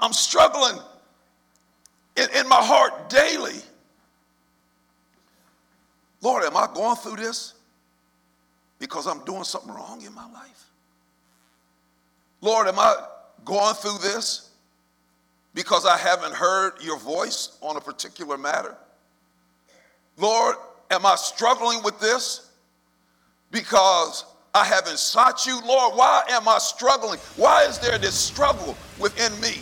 I'm struggling in my heart daily. Lord, am I going through this because I'm doing something wrong in my life? Lord, am I going through this because I haven't heard your voice on a particular matter? Lord, am I struggling with this because I haven't sought you? Lord, why am I struggling? Why is there this struggle within me?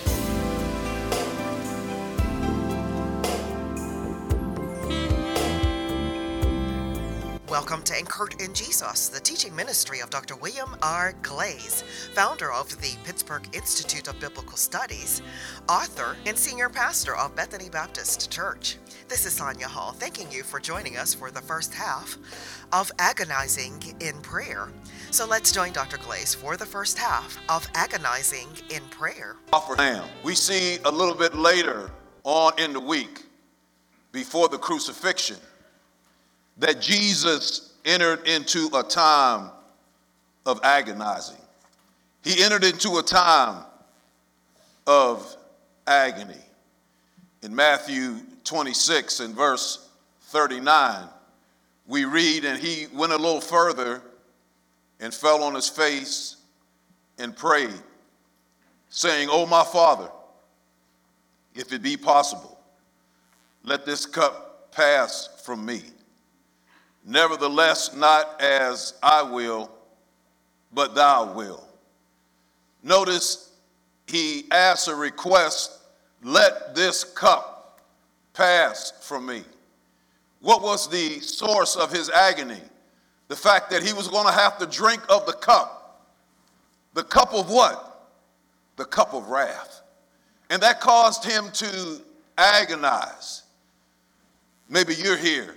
Welcome to Anchored in Jesus, the teaching ministry of Dr. William R. Glaze, founder of the Pittsburgh Institute of Biblical Studies, author, and senior pastor of Bethany Baptist Church. This is Sonia Hall, thanking you for joining us for the first half of Agonizing in Prayer. So let's join Dr. Glaze for the first half of Agonizing in Prayer. We see a little bit later on in the week, before the crucifixion, that Jesus entered into a time of agonizing. He entered into a time of agony. In Matthew 26 and verse 39, we read, and he went a little further and fell on his face and prayed, saying, "O my Father, if it be possible, let this cup pass from me. Nevertheless, not as I will, but thou will." Notice he asks a request, let this cup pass from me. What was the source of his agony? The fact that he was going to have to drink of the cup. The cup of what? The cup of wrath. And that caused him to agonize. Maybe you're here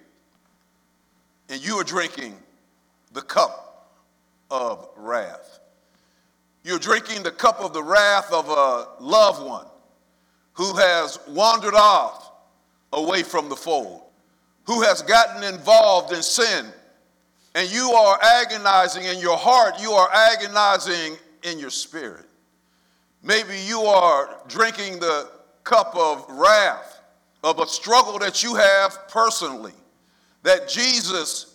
and you are drinking the cup of wrath. You're drinking the cup of the wrath of a loved one who has wandered off away from the fold, who has gotten involved in sin, and you are agonizing in your heart, you are agonizing in your spirit. Maybe you are drinking the cup of wrath of a struggle that you have personally, that Jesus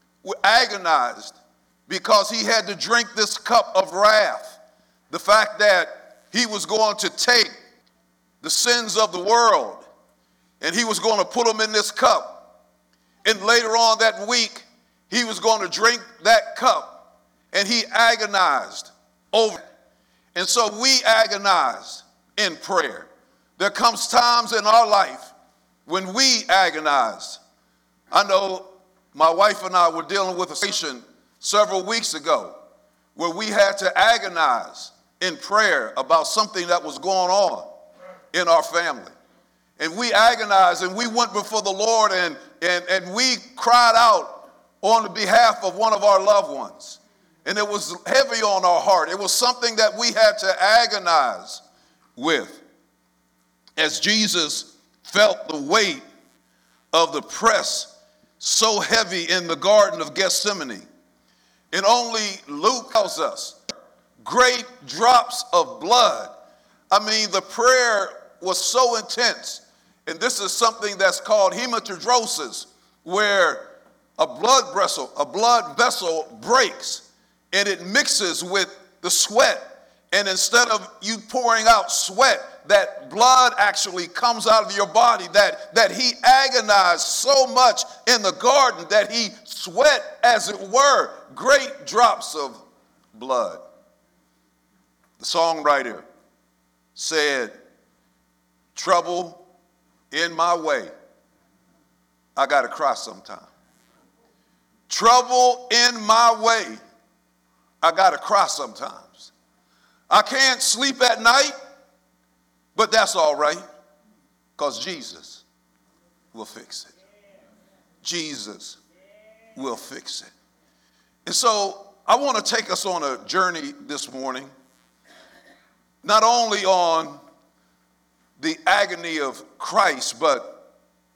agonized because he had to drink this cup of wrath. The fact that he was going to take the sins of the world and he was going to put them in this cup. And later on that week, he was going to drink that cup, and he agonized over it. And so we agonize in prayer. There comes times in our life when we agonize. I know my wife and I were dealing with a situation several weeks ago where we had to agonize in prayer about something that was going on in our family. And we agonized and we went before the Lord and we cried out on the behalf of one of our loved ones. And it was heavy on our heart. It was something that we had to agonize with. As Jesus felt the weight of the press so heavy in the Garden of Gethsemane. And only Luke tells us, great drops of blood. I mean, the prayer was so intense. And this is something that's called hematidrosis, where a blood vessel breaks and it mixes with the sweat. And instead of you pouring out sweat, that blood actually comes out of your body, that he agonized so much in the garden that he sweat, as it were, great drops of blood. The songwriter said, "Trouble in my way, I got to cry sometime. Trouble in my way, I got to cry sometimes. I can't sleep at night, but that's all right, because Jesus will fix it. Jesus will fix it." And so I want to take us on a journey this morning, not only on the agony of Christ, but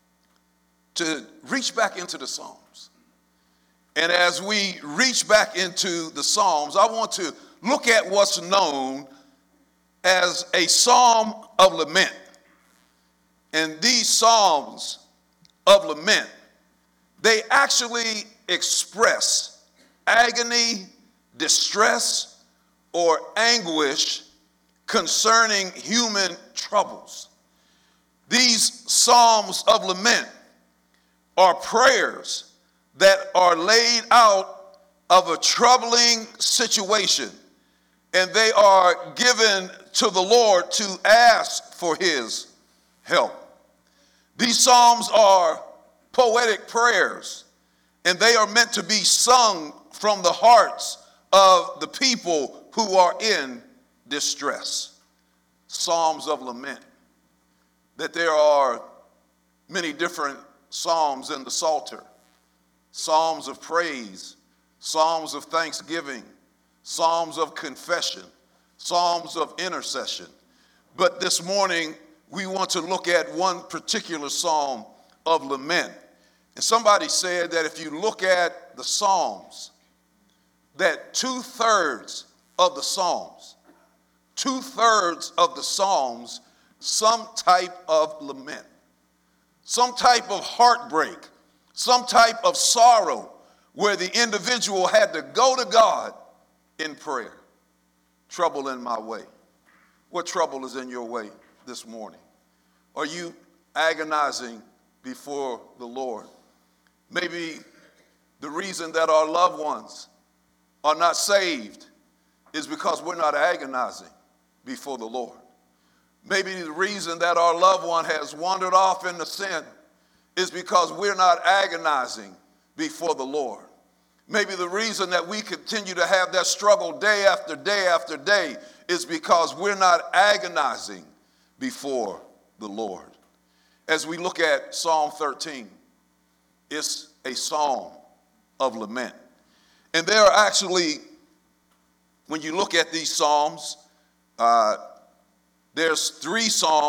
to reach back into the Psalms. And as we reach back into the Psalms, I want to look at what's known as a psalm of lament. And these psalms of lament, they actually express agony, distress, or anguish concerning human troubles. These psalms of lament are prayers that are laid out of a troubling situation, and they are given to the Lord to ask for his help. These psalms are poetic prayers, and they are meant to be sung from the hearts of the people who are in distress. Psalms of lament. That there are many different psalms in the Psalter. Psalms of praise, psalms of thanksgiving, psalms of confession, psalms of intercession. But this morning, we want to look at one particular psalm of lament. And somebody said that if you look at the Psalms, that two-thirds of the Psalms, some type of lament, some type of heartbreak, some type of sorrow where the individual had to go to God in prayer. Trouble in my way. What trouble is in your way this morning? Are you agonizing before the Lord? Maybe the reason that our loved ones are not saved is because we're not agonizing before the Lord. Maybe the reason that our loved one has wandered off into sin is because we're not agonizing before the Lord. Maybe the reason that we continue to have that struggle day after day after day is because we're not agonizing before the Lord. As we look at Psalm 13, it's a psalm of lament. And there are actually, when you look at these psalms, there's 5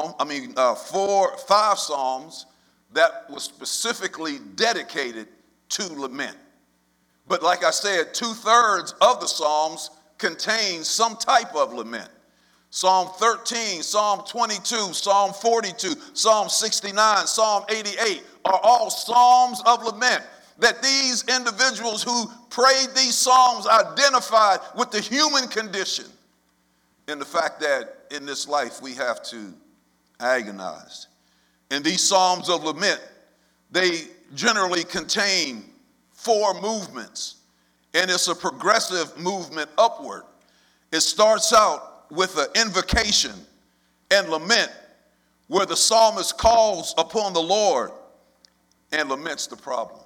psalms that was specifically dedicated to lament. But like I said, 2/3 of the psalms contain some type of lament. Psalm 13, Psalm 22, Psalm 42, Psalm 69, Psalm 88 are all psalms of lament. That these individuals who prayed these psalms identified with the human condition and the fact that in this life we have to agonize. And these psalms of lament, they generally contain 4 movements, and it's a progressive movement upward. It starts out with an invocation and lament where the psalmist calls upon the Lord and laments the problem.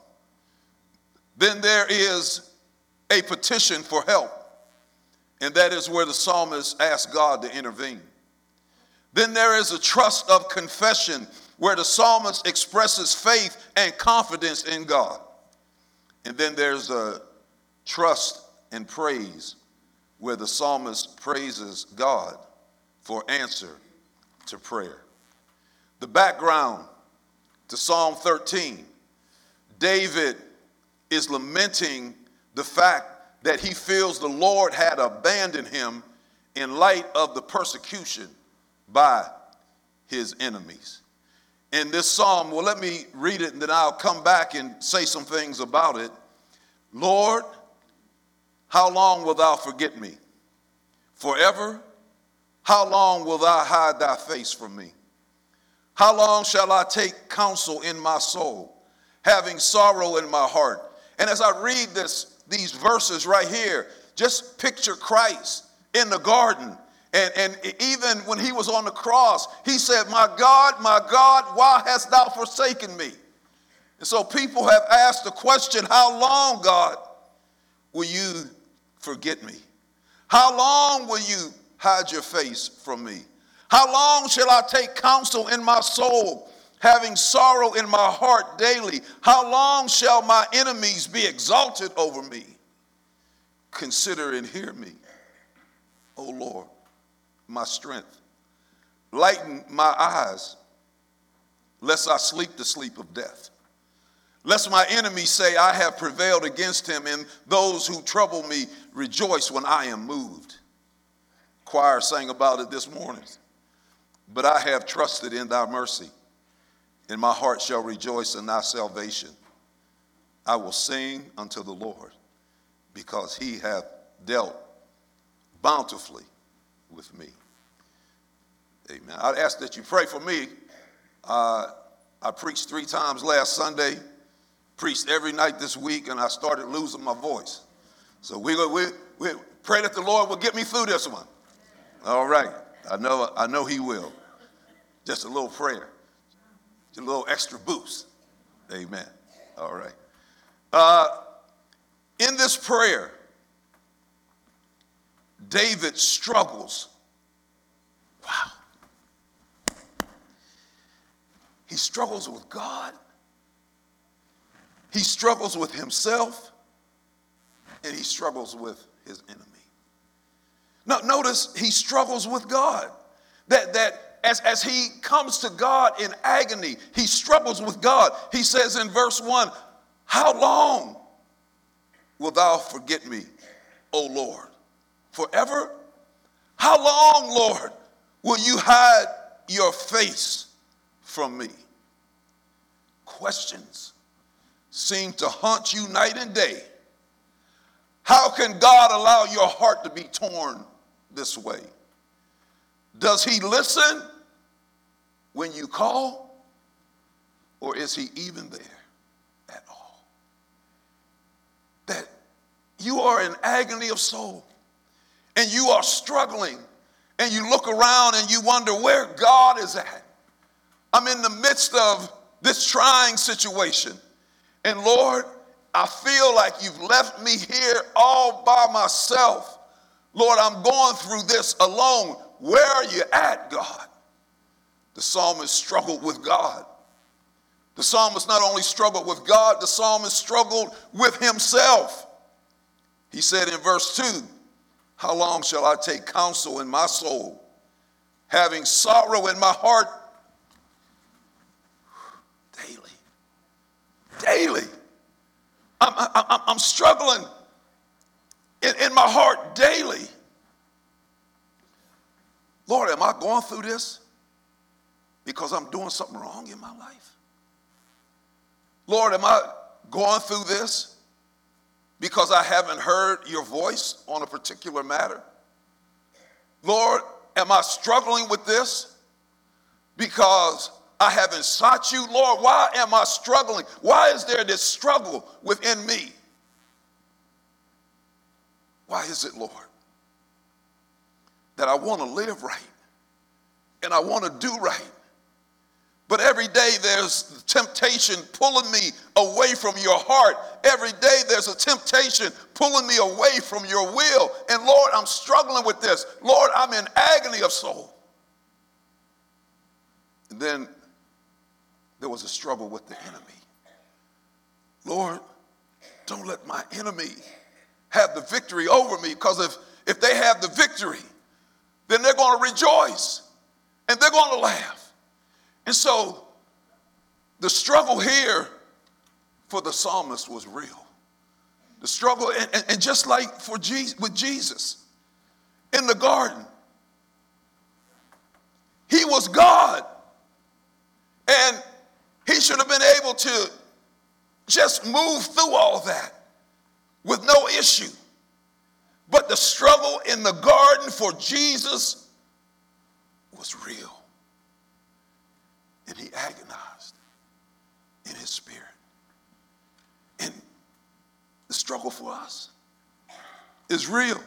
Then there is a petition for help, and that is where the psalmist asks God to intervene. Then there is a trust of confession where the psalmist expresses faith and confidence in God. And then there's a trust and praise where the psalmist praises God for answer to prayer. The background to Psalm 13, David is lamenting the fact that he feels the Lord had abandoned him in light of the persecution by his enemies. In this psalm, well, let me read it and then I'll come back and say some things about it. Lord, how long wilt thou forget me? Forever? How long wilt thou hide thy face from me? How long shall I take counsel in my soul, having sorrow in my heart? And as I read these verses right here, just picture Christ in the garden. And even when he was on the cross, he said, my God, why hast thou forsaken me? And so people have asked the question, how long, God, will you forget me? How long will you hide your face from me? How long shall I take counsel in my soul, having sorrow in my heart daily? How long shall my enemies be exalted over me? Consider and hear me, O Lord, my strength. Lighten my eyes, lest I sleep the sleep of death. Lest my enemies say, I have prevailed against him, and those who trouble me rejoice when I am moved. choir sang about it this morning. But I have trusted in thy mercy, and my heart shall rejoice in thy salvation. I will sing unto the Lord, because he hath dealt bountifully with me. Amen. I'd ask that you pray for me. I preached 3 times last Sunday, preached every night this week, and I started losing my voice. So we pray that the Lord will get me through this one. All right. I know he will. Just a little prayer. Just a little extra boost. Amen. All right. In this prayer, David struggles. Wow. He struggles with God. He struggles with himself. And he struggles with his enemy. Now, notice he struggles with God. That as he comes to God in agony, he struggles with God. He says in verse 1, how long wilt thou forget me, O Lord? Forever? How long, Lord, will you hide your face from me? Questions seem to haunt you night and day. How can God allow your heart to be torn this way? Does he listen when you call, or is he even there at all? That you are in agony of soul, and you are struggling, and you look around and you wonder where God is at. I'm in the midst of this trying situation, and Lord, I feel like you've left me here all by myself. Lord, I'm going through this alone. Where are you at, God? The psalmist struggled with God. The psalmist not only struggled with God, the psalmist struggled with himself. He said in verse 2, how long shall I take counsel in my soul, having sorrow in my heart daily? I'm struggling in my heart daily. Lord, am I going through this because I'm doing something wrong in my life? Lord, am I going through this because I haven't heard your voice on a particular matter? Lord, am I struggling with this because I haven't sought you? Lord, why am I struggling? Why is there this struggle within me? Why is it, Lord, that I want to live right and I want to do right, but every day there's temptation pulling me away from your heart. Every day there's a temptation pulling me away from your will. And Lord, I'm struggling with this. Lord, I'm in agony of soul. And then there was a struggle with the enemy. Lord, don't let my enemy have the victory over me, because if they have the victory, then they're going to rejoice and they're going to laugh. And so the struggle here for the psalmist was real. The struggle, and just like with Jesus in the garden, he was God, and he should have been able to just move through all that with no issue. But the struggle in the garden for Jesus was real. And he agonized in his spirit. And the struggle for us is real.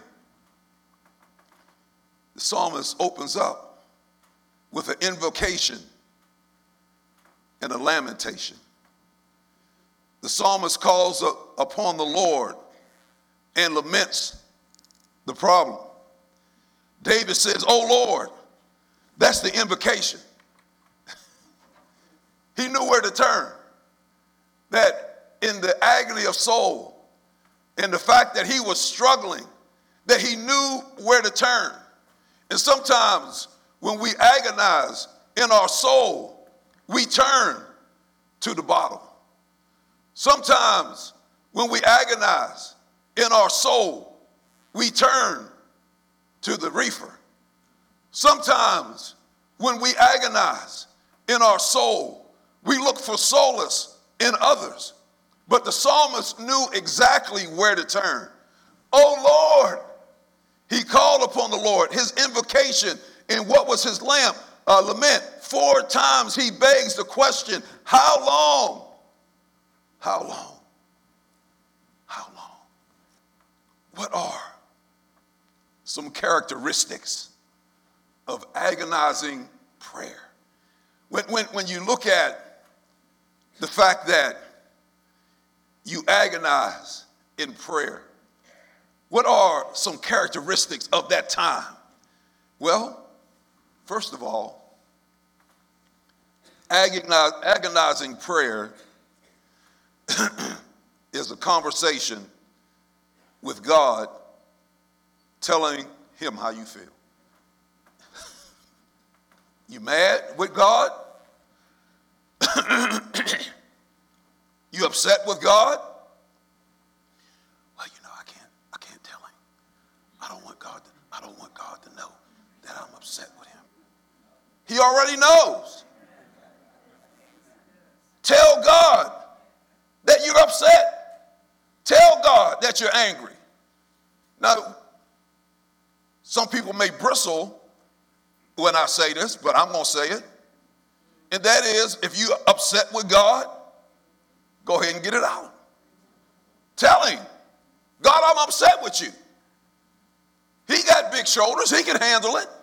The psalmist opens up with an invocation and a lamentation. The psalmist calls upon the Lord and laments the problem. David says, "Oh Lord," that's the invocation. He knew where to turn. That in the agony of soul, and the fact that he was struggling, that he knew where to turn. And sometimes when we agonize in our soul, we turn to the bottle. Sometimes when we agonize in our soul, we turn to the reefer. Sometimes when we agonize in our soul, we look for solace in others. But the psalmist knew exactly where to turn. Oh Lord, he called upon the Lord. His invocation in what was his lament, 4 times he begs the question, how long? How long? How long? What are some characteristics of agonizing prayer? When you look at the fact that you agonize in prayer, what are some characteristics of that time? Well, first of all, agonizing prayer is a conversation with God telling him how you feel. You mad with God? You upset with God? Well, I can't tell him. I don't want God to know that I'm upset with him. He already knows. Tell God that you're upset. Tell God that you're angry. Now, some people may bristle when I say this, but I'm going to say it. And that is, if you're upset with God, go ahead and get it out. Tell him, God, I'm upset with you. He got big shoulders. He can handle it.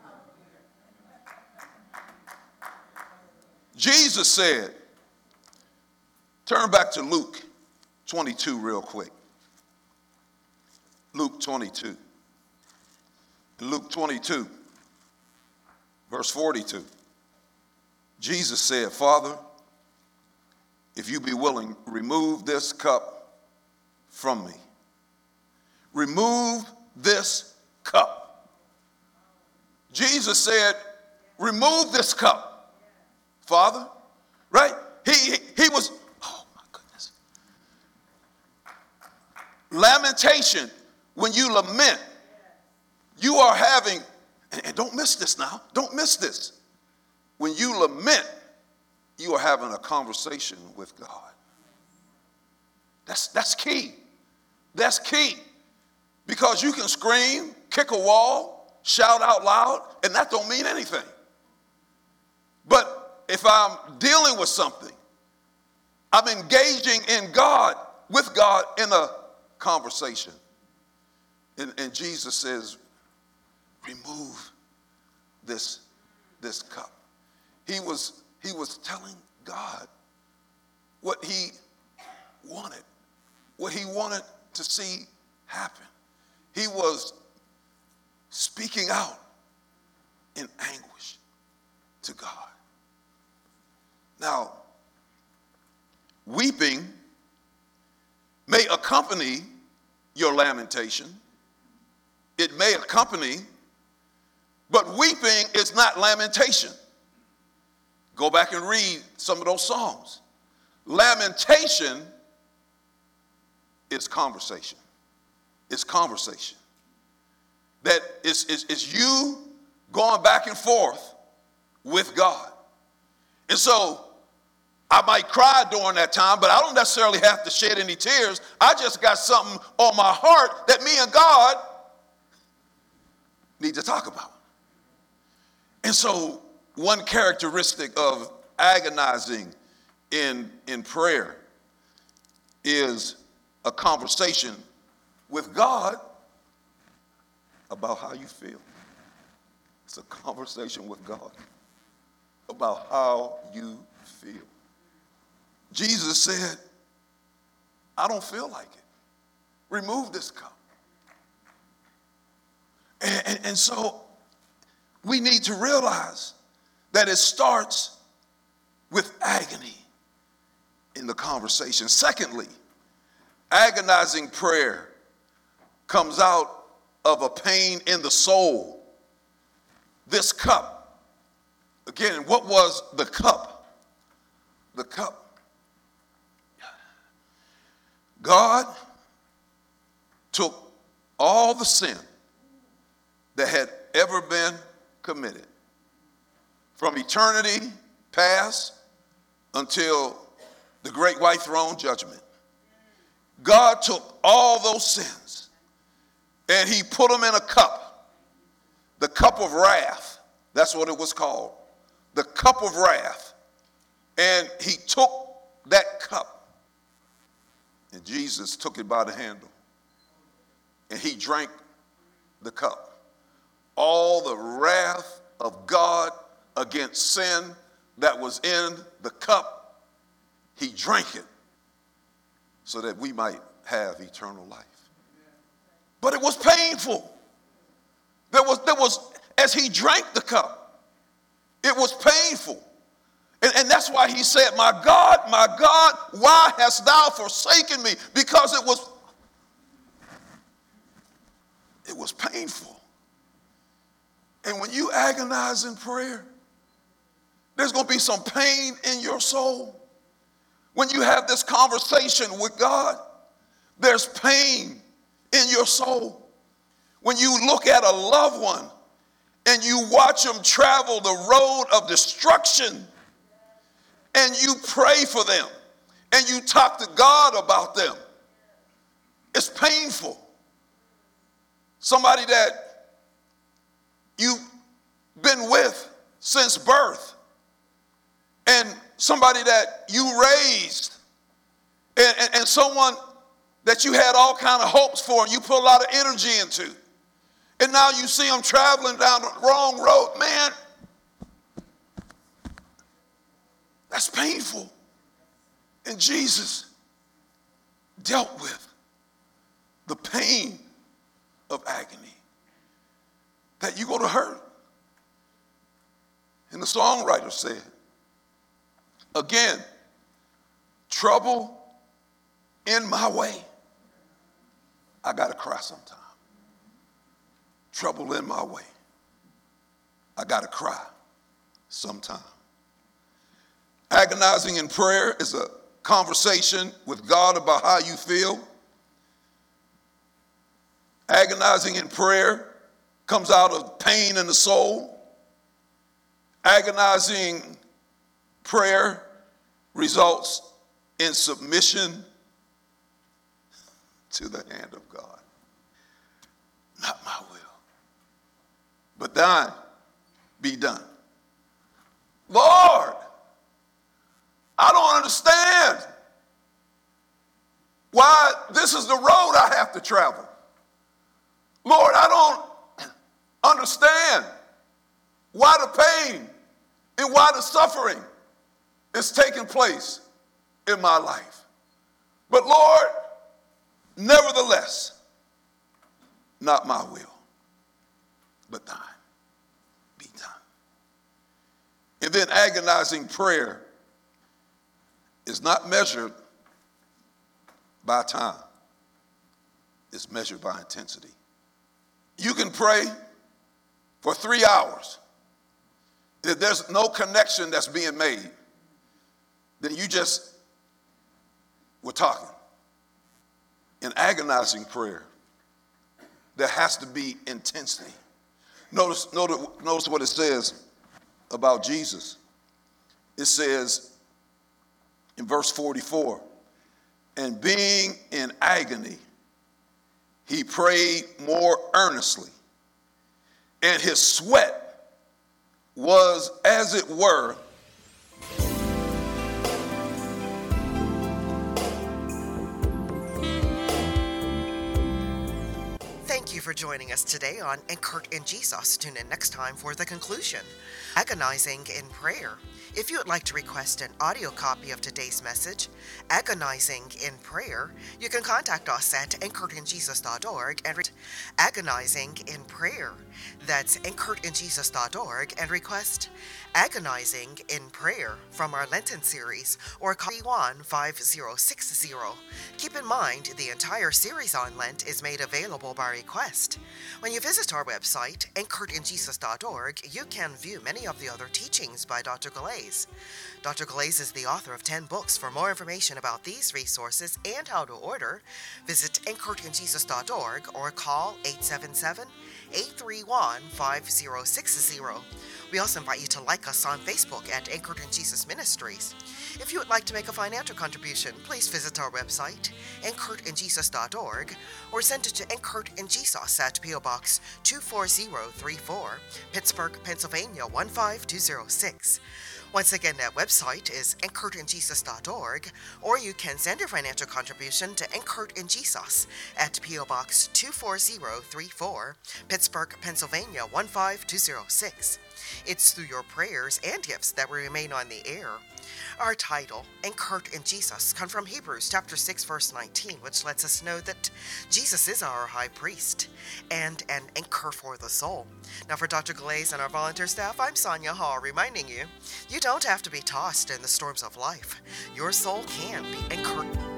Jesus said, turn back to Luke 22 real quick. Luke 22. Luke 22, verse 42. Jesus said, Father, if you be willing, remove this cup from me. Remove this cup. Jesus said, remove this cup. Father, right? He was, oh my goodness. Lamentation, when you lament, you are having, and don't miss this now, don't miss this. When you lament, you are having a conversation with God. That's key. That's key. Because you can scream, kick a wall, shout out loud, and that don't mean anything. But if I'm dealing with something, I'm engaging in God, with God in a conversation. And Jesus says, remove this cup. He was telling God what he wanted to see happen. He was speaking out in anguish to God. Now, weeping may accompany your lamentation. It may accompany, but weeping is not lamentation. Go back and read some of those Psalms. Lamentation is conversation. It's conversation. That is you going back and forth with God. And so I might cry during that time, but I don't necessarily have to shed any tears. I just got something on my heart that me and God need to talk about. And so one characteristic of agonizing in prayer is a conversation with God about how you feel. It's a conversation with God about how you feel. Jesus said, I don't feel like it. Remove this cup. And so we need to realize that it starts with agony in the conversation. Secondly, agonizing prayer comes out of a pain in the soul. This cup, again, what was the cup? The cup. God took all the sin that had ever been committed. From eternity past until the great white throne judgment, God took all those sins and he put them in a cup, the cup of wrath. That's what it was called, the cup of wrath. And he took that cup, and Jesus took it by the handle, and he drank the cup. All the wrath of God against sin that was in the cup, he drank it so that we might have eternal life. But it was painful. There was, as he drank the cup, it was painful. And that's why he said, my God, why hast thou forsaken me? Because it was painful. And when you agonize in prayer, there's going to be some pain in your soul. When you have this conversation with God, there's pain in your soul. When you look at a loved one and you watch them travel the road of destruction, and you pray for them, and you talk to God about them, it's painful. Somebody that you've been with since birth, and somebody that you raised, and someone that you had all kind of hopes for and you put a lot of energy into, and now you see them traveling down the wrong road. Man, that's painful. And Jesus dealt with the pain of agony, that you're going to hurt. And the songwriter said, again, trouble in my way. I got to cry sometime. Trouble in my way. I got to cry sometime. Agonizing in prayer is a conversation with God about how you feel. Agonizing in prayer comes out of pain in the soul. Agonizing prayer results in submission to the hand of God. Not my will, but thine be done. Lord, I don't understand why this is the road I have to travel. Lord, I don't understand why the pain and why the suffering is taking place in my life. But Lord, nevertheless, not my will, but thine be done. And then agonizing prayer is not measured by time. It's measured by intensity. You can pray for 3 hours. If there's no connection that's being made, then you just were talking. In agonizing prayer, there has to be intensity. Notice what it says about Jesus. It says in verse 44, and being in agony, he prayed more earnestly, and his sweat was, as it were, Thank you for joining us today on Anchored in Jesus. Tune in next time for the conclusion, Agonizing in Prayer. If you would like to request an audio copy of today's message, Agonizing in Prayer, you can contact us at anchoredinjesus.org and Agonizing in Prayer. That's anchoredinjesus.org and request Agonizing in Prayer from our Lenten series or copy 15060. Keep in mind, the entire series on Lent is made available by request request. When you visit our website, anchoredinjesus.org, you can view many of the other teachings by Dr. Galais. Dr. Galais is the author of 10 books. For more information about these resources and how to order, visit anchoredinjesus.org or call 877-831-5060. We also invite you to like us on Facebook at Anchored in Jesus Ministries. If you would like to make a financial contribution, please visit our website, anchoredinjesus.org, or send it to Anchored in Jesus at P.O. Box 24034, Pittsburgh, Pennsylvania 15206. Once again, that website is anchoredinjesus.org, or you can send your financial contribution to Anchored in Jesus at P.O. Box 24034, Pittsburgh, Pennsylvania 15206. It's through your prayers and gifts that we remain on the air. Our title, Anchored in Jesus, comes from Hebrews chapter 6, verse 19, which lets us know that Jesus is our high priest and an anchor for the soul. Now, for Dr. Galais and our volunteer staff, I'm Sonia Hall, reminding you, you don't have to be tossed in the storms of life. Your soul can be anchored